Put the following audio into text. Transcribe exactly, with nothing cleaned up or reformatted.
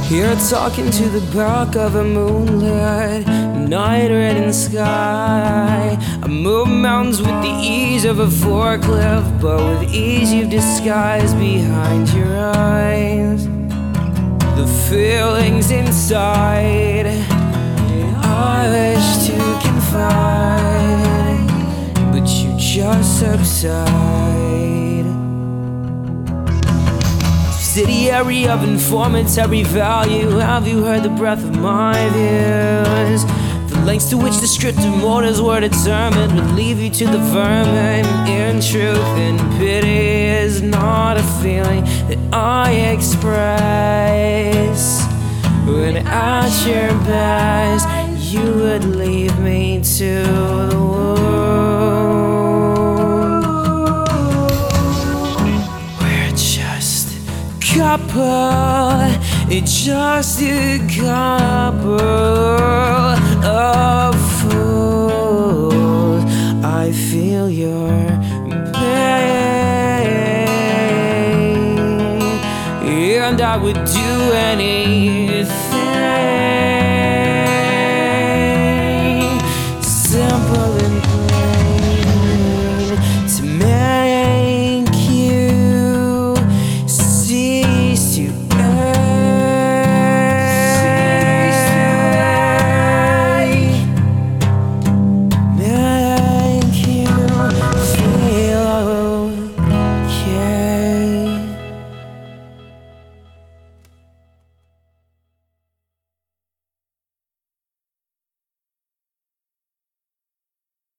Here talking to the back of a moonlit night red in sky. I move mountains with the ease of a forklift, but with ease you've disguised behind your eyes the feelings inside I wish to confide, but you just subside. Subsidiary of informantary value, have you heard the breath of my views? The lengths to which the descriptive motives were determined would leave you to the vermin. In truth and pity is not a feeling that I express. When at your best you would leave me to the wound. We're just a couple, it's just a couple of fools. I feel your pain, and I would do anything